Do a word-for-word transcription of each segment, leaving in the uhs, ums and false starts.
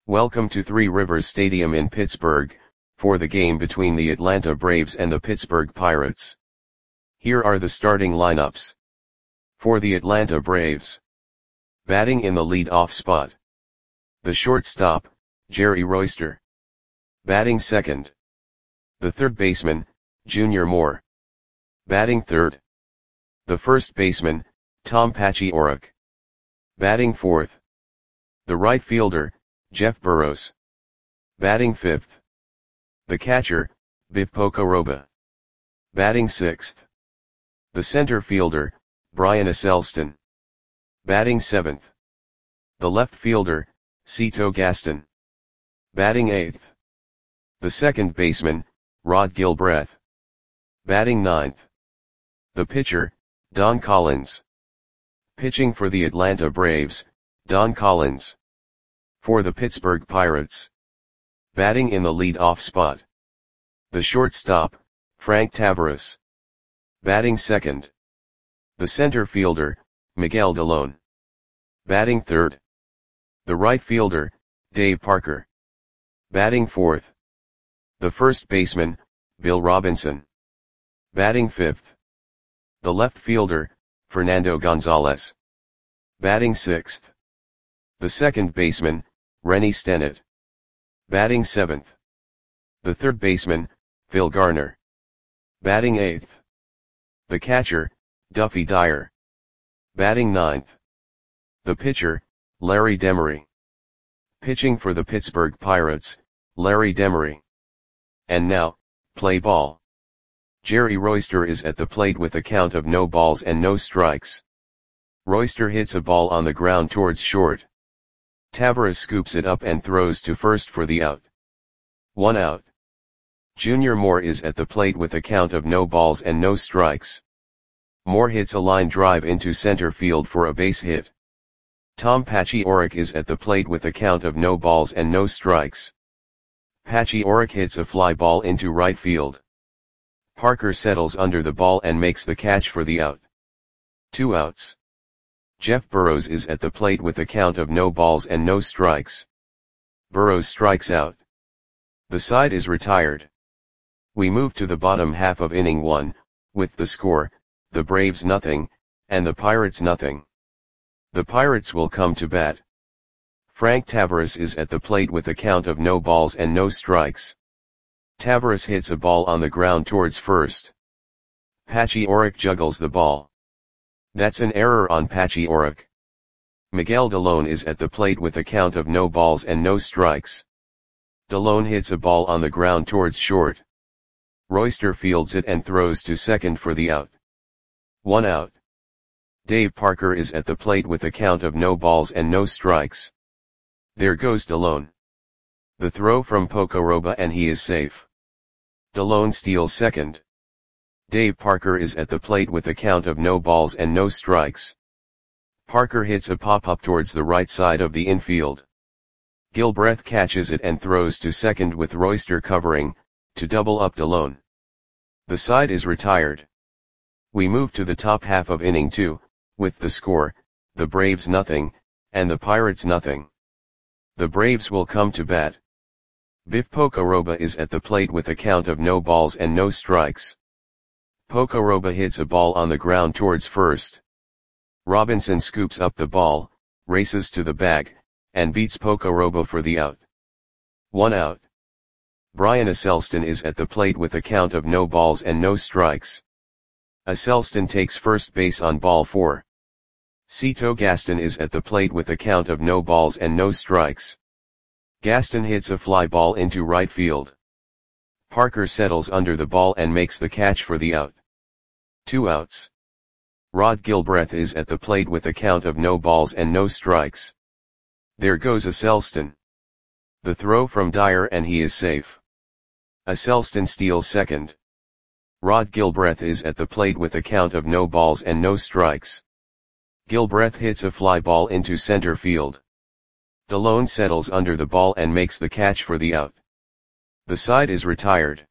Welcome to Three Rivers Stadium in Pittsburgh, for the game between the Atlanta Braves and the Pittsburgh Pirates. Here are the starting lineups. For the Atlanta Braves. Batting in the lead-off spot. The shortstop, Jerry Royster. Batting second. The third baseman, Junior Moore. Batting third. The first baseman, Tom Patchy Orrock. Batting fourth. The right fielder, Jeff Burroughs. Batting fifth. The catcher, Biff Pocoroba. Batting sixth. The center fielder, Brian Acelston. Batting seventh. The left fielder, Cito Gaston. Batting eighth. The second baseman, Rod Gilbreth. Batting ninth. The pitcher, Don Collins. Pitching for the Atlanta Braves, Don Collins. For the Pittsburgh Pirates. Batting in the lead-off spot. The shortstop, Frank Taveras. Batting second. The center fielder, Miguel Dalone. Batting third. The right fielder, Dave Parker. Batting fourth. The first baseman, Bill Robinson. Batting fifth. The left fielder, Fernando Gonzalez. Batting sixth. The second baseman, Rennie Stennett. Batting seventh. The third baseman, Phil Garner. Batting eighth. The catcher, Duffy Dyer. Batting ninth. The pitcher, Larry Demery. Pitching for the Pittsburgh Pirates, Larry Demery. And now, play ball. Jerry Royster is at the plate with a count of no balls and no strikes. Royster hits a ball on the ground towards short. Taveras scoops it up and throws to first for the out. One out. Junior Moore is at the plate with a count of no balls and no strikes. Moore hits a line drive into center field for a base hit. Tom Patchy Orrock is at the plate with a count of no balls and no strikes. Patchy Orrock hits a fly ball into right field. Parker settles under the ball and makes the catch for the out. Two outs. Jeff Burroughs is at the plate with a count of no balls and no strikes. Burroughs strikes out. The side is retired. We move to the bottom half of inning one, with the score, the Braves nothing, and the Pirates nothing. The Pirates will come to bat. Frank Taveras is at the plate with a count of no balls and no strikes. Taveras hits a ball on the ground towards first. Patchy Orrock juggles the ball. That's an error on Patchy Orrock. Miguel Dalone is at the plate with a count of no balls and no strikes. Dalone hits a ball on the ground towards short. Royster fields it and throws to second for the out. One out. Dave Parker is at the plate with a count of no balls and no strikes. There goes Dalone. The throw from Pocoroba and he is safe. Dalone steals second. Dave Parker is at the plate with a count of no balls and no strikes. Parker hits a pop-up towards the right side of the infield. Gilbreth catches it and throws to second with Royster covering, to double up Dalone. The side is retired. We move to the top half of inning two, with the score, the Braves nothing, and the Pirates nothing. The Braves will come to bat. Biff Pocoroba is at the plate with a count of no balls and no strikes. Pocoroba hits a ball on the ground towards first. Robinson scoops up the ball, races to the bag, and beats Pocoroba for the out. One out. Brian Acelston is at the plate with a count of no balls and no strikes. Acelston takes first base on ball four. Cito Gaston is at the plate with a count of no balls and no strikes. Gaston hits a fly ball into right field. Parker settles under the ball and makes the catch for the out. Two outs. Rod Gilbreth is at the plate with a count of no balls and no strikes. There goes Acelston. The throw from Dyer and he is safe. Acelston steals second. Rod Gilbreth is at the plate with a count of no balls and no strikes. Gilbreth hits a fly ball into center field. Dalone settles under the ball and makes the catch for the out. The side is retired.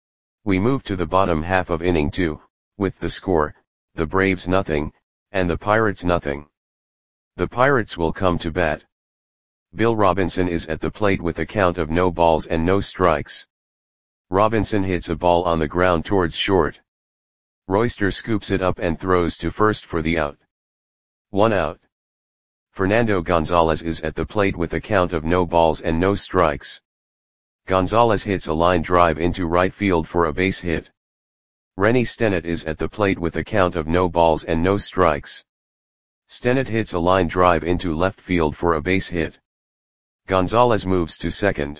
We move to the bottom half of inning two, with the score, the Braves nothing, and the Pirates nothing. The Pirates will come to bat. Bill Robinson is at the plate with a count of no balls and no strikes. Robinson hits a ball on the ground towards short. Royster scoops it up and throws to first for the out. One out. Fernando Gonzalez is at the plate with a count of no balls and no strikes. Gonzalez hits a line drive into right field for a base hit. Rennie Stennett is at the plate with a count of no balls and no strikes. Stennett hits a line drive into left field for a base hit. Gonzalez moves to second.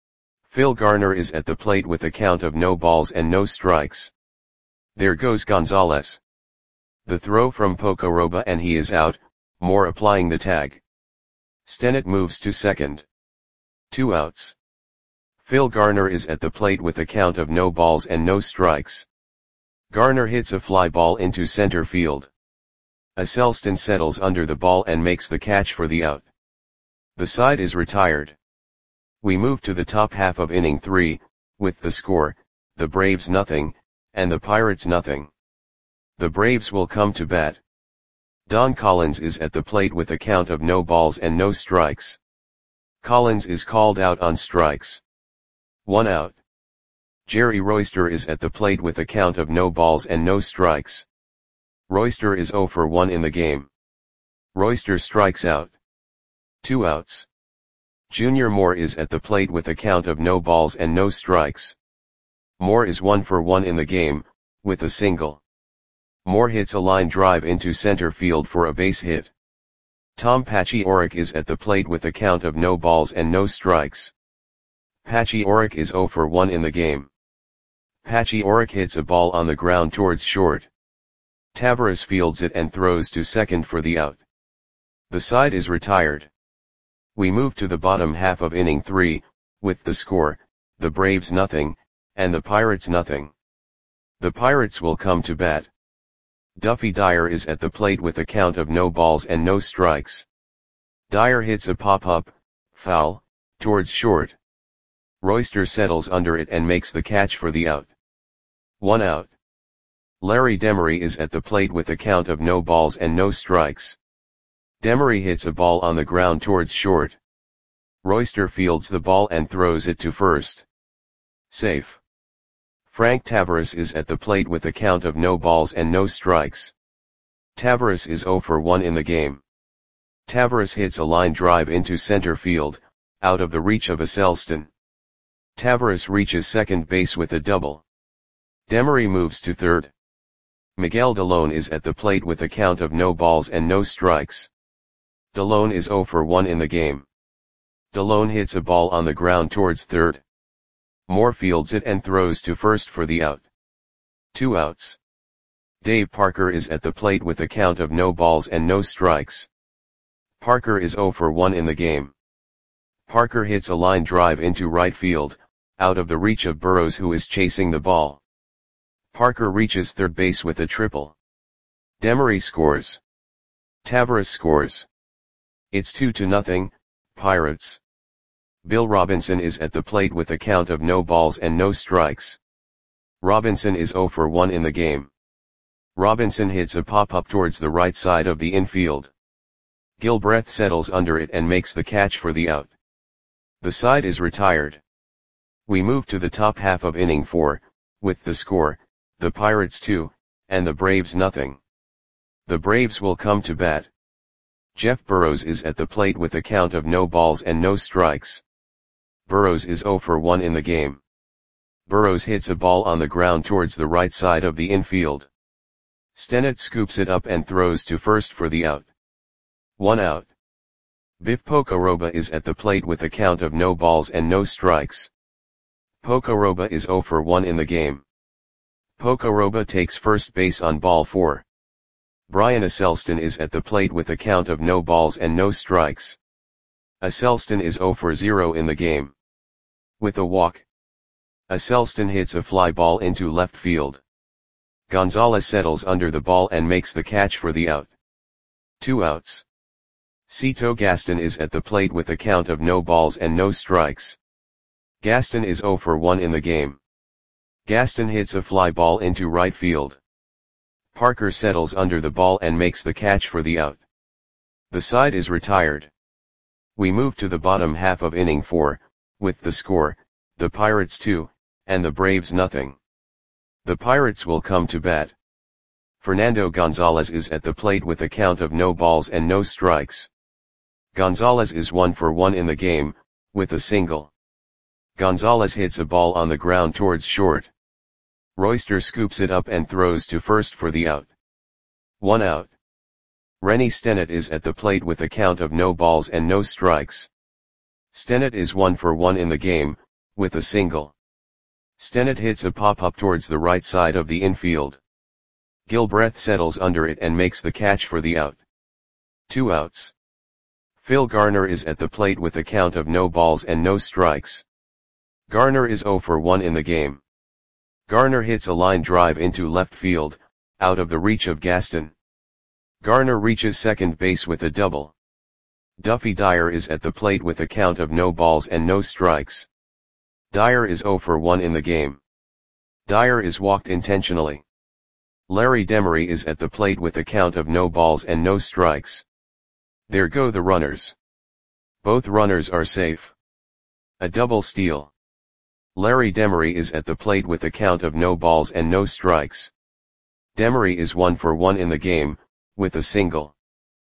Phil Garner is at the plate with a count of no balls and no strikes. There goes Gonzalez. The throw from Pocoroba and he is out, Moore applying the tag. Stennett moves to second. Two outs. Phil Garner is at the plate with a count of no balls and no strikes. Garner hits a fly ball into center field. Asselston settles under the ball and makes the catch for the out. The side is retired. We move to the top half of inning three, with the score, the Braves nothing, and the Pirates nothing. The Braves will come to bat. Don Collins is at the plate with a count of no balls and no strikes. Collins is called out on strikes. One out. Jerry Royster is at the plate with a count of no balls and no strikes. Royster is oh for one in the game. Royster strikes out. Two outs. Junior Moore is at the plate with a count of no balls and no strikes. Moore is one for one in the game, with a single. Moore hits a line drive into center field for a base hit. Tom Paciorek is at the plate with a count of no balls and no strikes. Paciorek is oh for one in the game. Paciorek hits a ball on the ground towards short. Taveras fields it and throws to second for the out. The side is retired. We move to the bottom half of inning three, with the score, the Braves nothing, and the Pirates nothing. The Pirates will come to bat. Duffy Dyer is at the plate with a count of no balls and no strikes. Dyer hits a pop-up, foul, towards short. Royster settles under it and makes the catch for the out. One out. Larry Demery is at the plate with a count of no balls and no strikes. Demery hits a ball on the ground towards short. Royster fields the ball and throws it to first. Safe. Frank Taveras is at the plate with a count of no balls and no strikes. Taveras is oh for one in the game. Taveras hits a line drive into center field, out of the reach of Asselston. Taveras reaches second base with a double. Demery moves to third. Miguel Delone is at the plate with a count of no balls and no strikes. Delone is oh for one in the game. Delone hits a ball on the ground towards third. Moore fields it and throws to first for the out. Two outs. Dave Parker is at the plate with a count of no balls and no strikes. Parker is oh for one in the game. Parker hits a line drive into right field, out of the reach of Burrows who is chasing the ball. Parker reaches third base with a triple. Demery scores. Taveras scores. It's two to nothing, Pirates. Bill Robinson is at the plate with a count of no balls and no strikes. Robinson is oh for one in the game. Robinson hits a pop-up towards the right side of the infield. Gilbreth settles under it and makes the catch for the out. The side is retired. We move to the top half of inning four, with the score, the Pirates two, and the Braves nothing. The Braves will come to bat. Jeff Burrows is at the plate with a count of no balls and no strikes. Burrows is oh for one in the game. Burrows hits a ball on the ground towards the right side of the infield. Stennett scoops it up and throws to first for the out. One out. Biff Pocoroba is at the plate with a count of no balls and no strikes. Pocoroba is oh for one in the game. Pocoroba takes first base on ball four. Brian Asselston is at the plate with a count of no balls and no strikes. Asselston is oh for zero in the game. With a walk. Asselston hits a fly ball into left field. Gonzalez settles under the ball and makes the catch for the out. Two outs. Cito Gaston is at the plate with a count of no balls and no strikes. Gaston is oh for one in the game. Gaston hits a fly ball into right field. Parker settles under the ball and makes the catch for the out. The side is retired. We move to the bottom half of inning four, with the score, the Pirates two, and the Braves nothing. The Pirates will come to bat. Fernando Gonzalez is at the plate with a count of no balls and no strikes. Gonzalez is one for one in the game, with a single. Gonzalez hits a ball on the ground towards short. Royster scoops it up and throws to first for the out. One out. Rennie Stennett is at the plate with a count of no balls and no strikes. Stennett is one for one in the game, with a single. Stennett hits a pop-up towards the right side of the infield. Gilbreth settles under it and makes the catch for the out. Two outs. Phil Garner is at the plate with a count of no balls and no strikes. Garner is zero for one in the game. Garner hits a line drive into left field, out of the reach of Gaston. Garner reaches second base with a double. Duffy Dyer is at the plate with a count of no balls and no strikes. Dyer is zero for one in the game. Dyer is walked intentionally. Larry Demery is at the plate with a count of no balls and no strikes. There go the runners. Both runners are safe. A double steal. Larry Demery is at the plate with a count of no balls and no strikes. Demery is one for one in the game, with a single.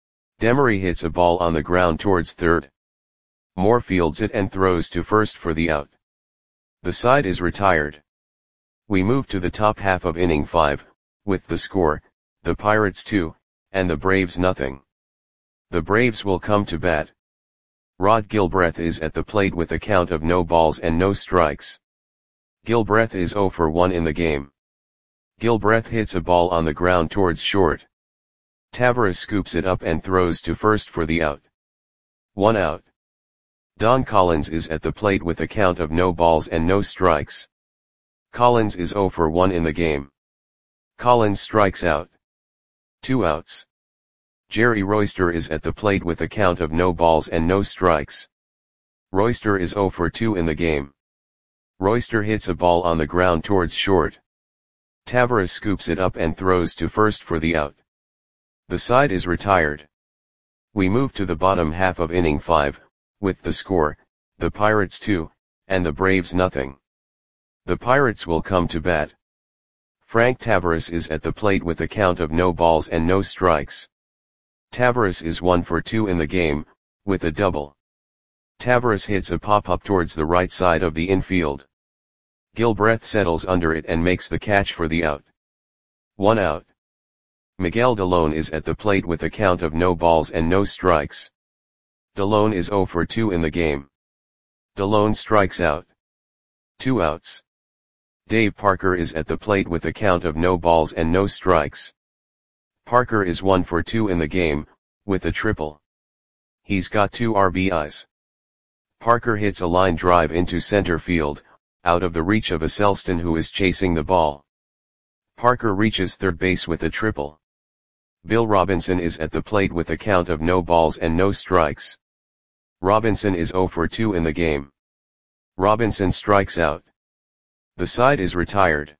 Demery hits a ball on the ground towards third. Moore fields it and throws to first for the out. The side is retired. We move to the top half of inning five, with the score, the Pirates two, and the Braves nothing. The Braves will come to bat. Rod Gilbreth is at the plate with a count of no balls and no strikes. Gilbreth is zero for one in the game. Gilbreth hits a ball on the ground towards short. Tavares scoops it up and throws to first for the out. One out. Don Collins is at the plate with a count of no balls and no strikes. Collins is zero for one in the game. Collins strikes out. Two outs. Jerry Royster is at the plate with a count of no balls and no strikes. Royster is zero for two in the game. Royster hits a ball on the ground towards short. Tavares scoops it up and throws to first for the out. The side is retired. We move to the bottom half of inning five, with the score, the Pirates two, and the Braves nothing. The Pirates will come to bat. Frank Tavares is at the plate with a count of no balls and no strikes. Tavares is one for two in the game, with a double. Tavares hits a pop-up towards the right side of the infield. Gilbreth settles under it and makes the catch for the out. One out. Miguel Delone is at the plate with a count of no balls and no strikes. Delone is zero for two in the game. Delone strikes out. Two outs. Dave Parker is at the plate with a count of no balls and no strikes. Parker is one for two in the game, with a triple. He's got two R B Is. Parker hits a line drive into center field, out of the reach of Asselston who is chasing the ball. Parker reaches third base with a triple. Bill Robinson is at the plate with a count of no balls and no strikes. Robinson is zero for two in the game. Robinson strikes out. The side is retired.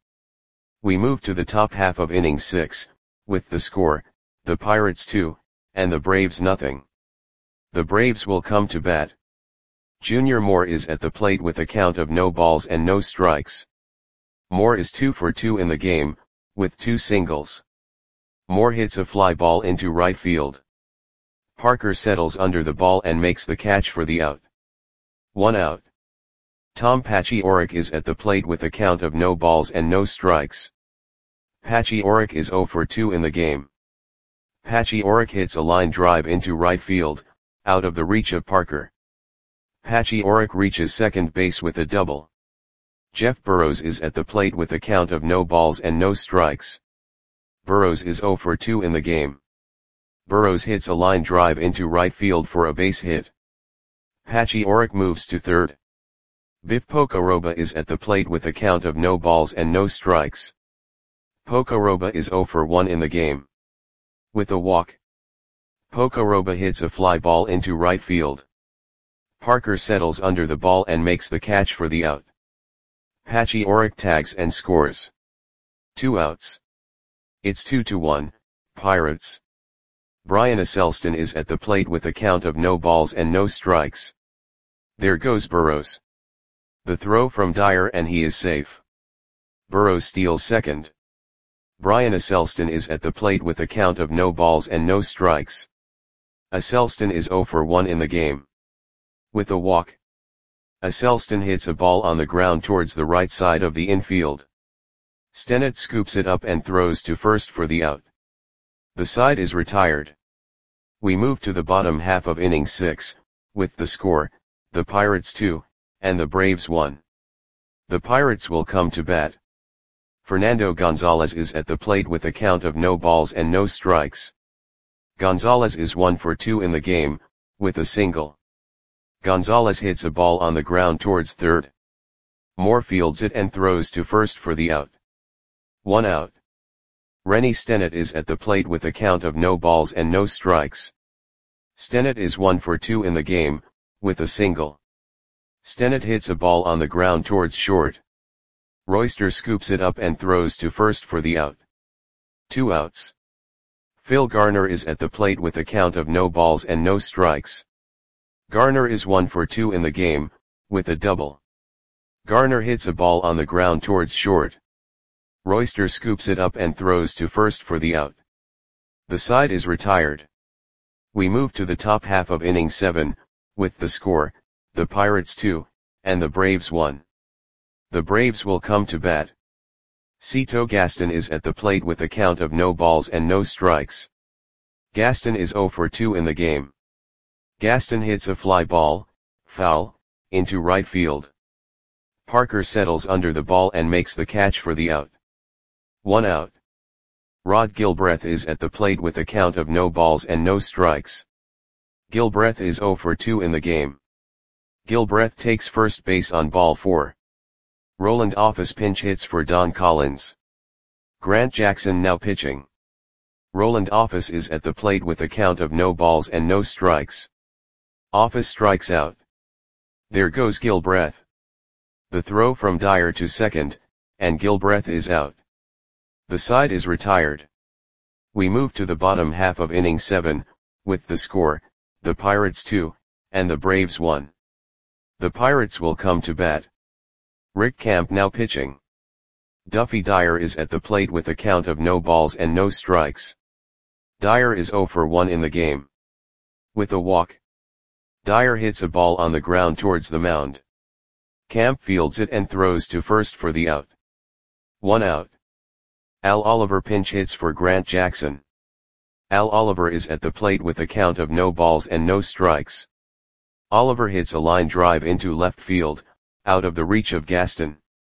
We move to the top half of inning six, with the score, the Pirates two, and the Braves nothing. The Braves will come to bat. Junior Moore is at the plate with a count of no balls and no strikes. Moore is two for two in the game, with two singles. Moore hits a fly ball into right field. Parker settles under the ball and makes the catch for the out. One out. Tom Paciorek is at the plate with a count of no balls and no strikes. Paciorek is zero for two in the game. Paciorek hits a line drive into right field, out of the reach of Parker. Paciorek reaches second base with a double. Jeff Burrows is at the plate with a count of no balls and no strikes. Burrows is zero for two in the game. Burrows hits a line drive into right field for a base hit. Paciorek moves to third. Biff Pocoroba is at the plate with a count of no balls and no strikes. Pocoroba is zero for one in the game. With a walk. Pocoroba hits a fly ball into right field. Parker settles under the ball and makes the catch for the out. Paciorek tags and scores. Two outs. It's two to one, Pirates. Brian Asselston is at the plate with a count of no balls and no strikes. There goes Burrows. The throw from Dyer and he is safe. Burrows steals second. Brian Asselston is at the plate with a count of no balls and no strikes. Asselston is zero for one in the game. With a walk, Asselston hits a ball on the ground towards the right side of the infield. Stennett scoops it up and throws to first for the out. The side is retired. We move to the bottom half of inning six, with the score, the Pirates two, and the Braves one. The Pirates will come to bat. Fernando Gonzalez is at the plate with a count of no balls and no strikes. Gonzalez is one for two in the game, with a single. Gonzalez hits a ball on the ground towards third. Moore fields it and throws to first for the out. One out. Rennie Stennett is at the plate with a count of no balls and no strikes. Stennett is one for two in the game, with a single. Stennett hits a ball on the ground towards short. Royster scoops it up and throws to first for the out. Two outs. Phil Garner is at the plate with a count of no balls and no strikes. Garner is one for two in the game, with a double. Garner hits a ball on the ground towards short. Royster scoops it up and throws to first for the out. The side is retired. We move to the top half of inning seven, with the score, the Pirates two, and the Braves one. The Braves will come to bat. Cito Gaston is at the plate with a count of no balls and no strikes. Gaston is zero for two in the game. Gaston hits a fly ball, foul, into right field. Parker settles under the ball and makes the catch for the out. One out. Rod Gilbreth is at the plate with a count of no balls and no strikes. Gilbreth is zero for two in the game. Gilbreth takes first base on ball four. Roland Office pinch hits for Don Collins. Grant Jackson now pitching. Roland Office is at the plate with a count of no balls and no strikes. Office strikes out. There goes Gilbreth. The throw from Dyer to second, and Gilbreth is out. The side is retired. We move to the bottom half of inning seven, with the score, the Pirates two, and the Braves one. The Pirates will come to bat. Rick Camp now pitching. Duffy Dyer is at the plate with a count of no balls and no strikes. Dyer is zero for one in the game. With a walk, Dyer hits a ball on the ground towards the mound. Camp fields it and throws to first for the out. One out. Al Oliver pinch hits for Grant Jackson. Al Oliver is at the plate with a count of no balls and no strikes. Oliver hits a line drive into left field, out of the reach of Gaston.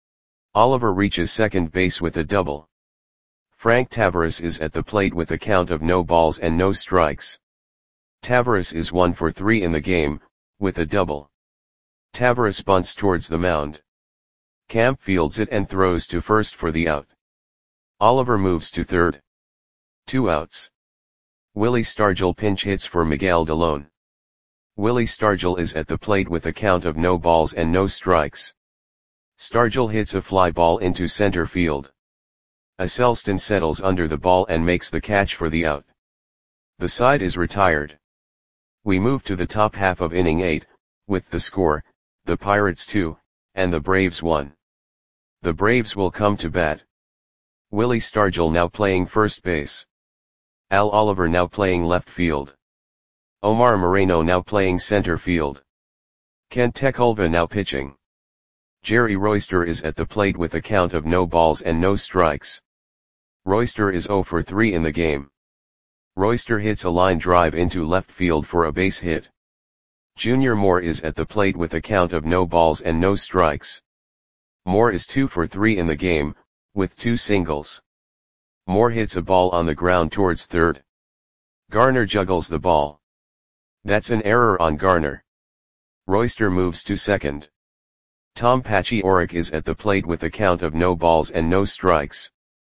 Oliver reaches second base with a double. Frank Tavares is at the plate with a count of no balls and no strikes. Tavares is one for three in the game, with a double. Tavares bunts towards the mound. Camp fields it and throws to first for the out. Oliver moves to third. Two outs. Willie Stargell pinch hits for Miguel Delone. Willie Stargell is at the plate with a count of no balls and no strikes. Stargell hits a fly ball into center field. Asselston settles under the ball and makes the catch for the out. The side is retired. We move to the top half of inning eight, with the score, the Pirates two, and the Braves one. The Braves will come to bat. Willie Stargell now playing first base. Al Oliver now playing left field. Omar Moreno now playing center field. Kent Tekulve now pitching. Jerry Royster is at the plate with a count of no balls and no strikes. Royster is zero for three in the game. Royster hits a line drive into left field for a base hit. Junior Moore is at the plate with a count of no balls and no strikes. Moore is two for three in the game, with two singles. Moore hits a ball on the ground towards third. Garner juggles the ball. That's an error on Garner. Royster moves to second. Tom Paciorek is at the plate with a count of no balls and no strikes.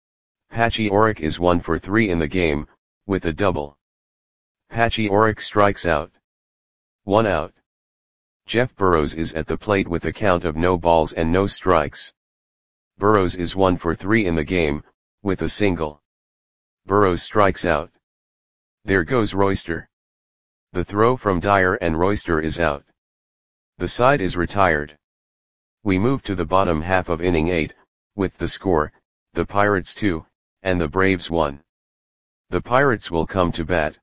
Paciorek is one for three in the game, with a double. Paciorek strikes out. One out. Jeff Burrows is at the plate with a count of no balls and no strikes. Burrows is one for three in the game, with a single. Burrows strikes out. There goes Royster. The throw from Dyer and Royster is out. The side is retired. We move to the bottom half of inning eight, with the score, the Pirates two, and the Braves one. The Pirates will come to bat.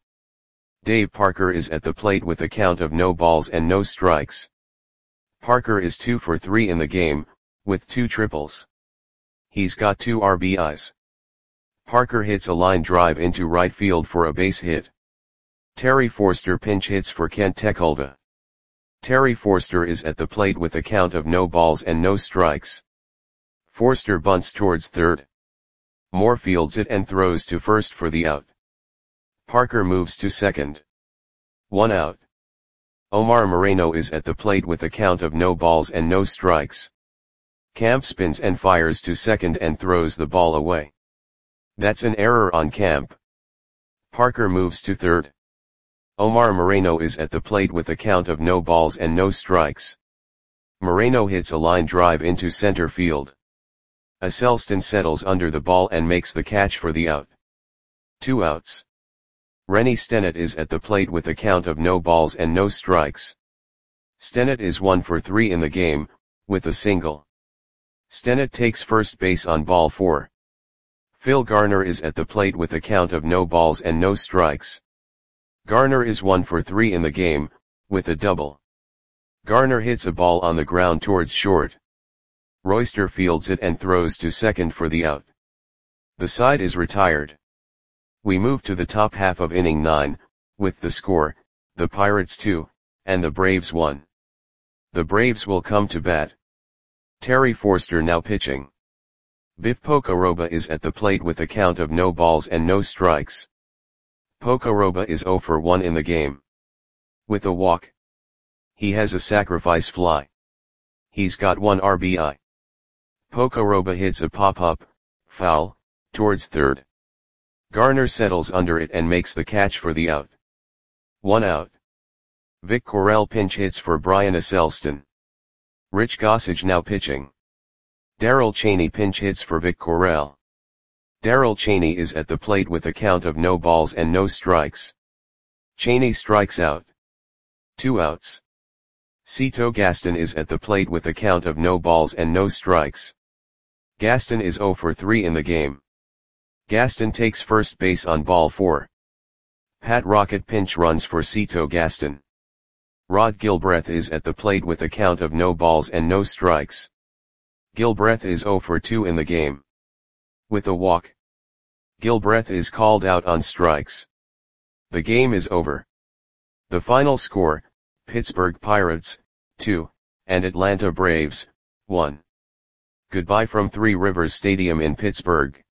Dave Parker is at the plate with a count of no balls and no strikes. Parker is two for three in the game, with two triples. He's got two R B Is. Parker hits a line drive into right field for a base hit. Terry Forster pinch hits for Kent Tekulve. Terry Forster is at the plate with a count of no balls and no strikes. Forster bunts towards third. Moore fields it and throws to first for the out. Parker moves to second. One out. Omar Moreno is at the plate with a count of no balls and no strikes. Camp spins and fires to second and throws the ball away. That's an error on Camp. Parker moves to third. Omar Moreno is at the plate with a count of no balls and no strikes. Moreno hits a line drive into center field. Asselston settles under the ball and makes the catch for the out. Two outs. Rennie Stennett is at the plate with a count of no balls and no strikes. Stennett is one for three in the game, with a single. Stennett takes first base on ball four. Phil Garner is at the plate with a count of no balls and no strikes. Garner is one for three in the game, with a double. Garner hits a ball on the ground towards short. Royster fields it and throws to second for the out. The side is retired. We move to the top half of inning nine, with the score, the Pirates two, and the Braves one. The Braves will come to bat. Terry Forster now pitching. Biff Pocoroba is at the plate with a count of no balls and no strikes. Pocoroba is zero for one in the game. With a walk. He has a sacrifice fly. He's got one R B I. Pocoroba hits a pop-up, foul, towards third. Garner settles under it and makes the catch for the out. One out. Vic Correll pinch hits for Brian Asselston. Rich Gossage now pitching. Darrell Cheney pinch hits for Vic Correll. Darrell Cheney is at the plate with a count of no balls and no strikes. Cheney strikes out. Two outs. Cito Gaston is at the plate with a count of no balls and no strikes. Gaston is zero for three in the game. Gaston takes first base on ball four. Pat Rocket pinch runs for Cito Gaston. Rod Gilbreth is at the plate with a count of no balls and no strikes. Gilbreth is zero for two in the game. With a walk. Gilbreth is called out on strikes. The game is over. The final score, Pittsburgh Pirates, two, and Atlanta Braves, one. Goodbye from Three Rivers Stadium in Pittsburgh.